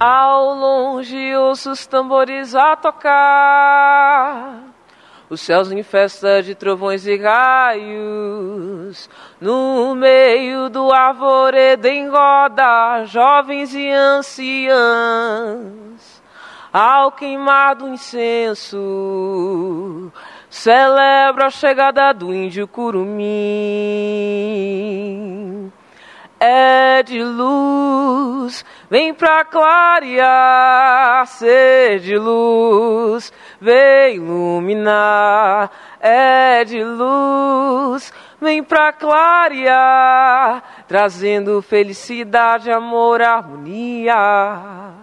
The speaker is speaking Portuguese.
Ao longe ouço os tambores a tocar, os céus em festa de trovões e raios. No meio do arvoredo em roda, jovens e anciãs, ao queimar do incenso, celebra a chegada do índio curumim. É de luz, vem pra clarear, ser de luz, vem iluminar. É de luz, vem pra clarear, trazendo felicidade, amor, harmonia.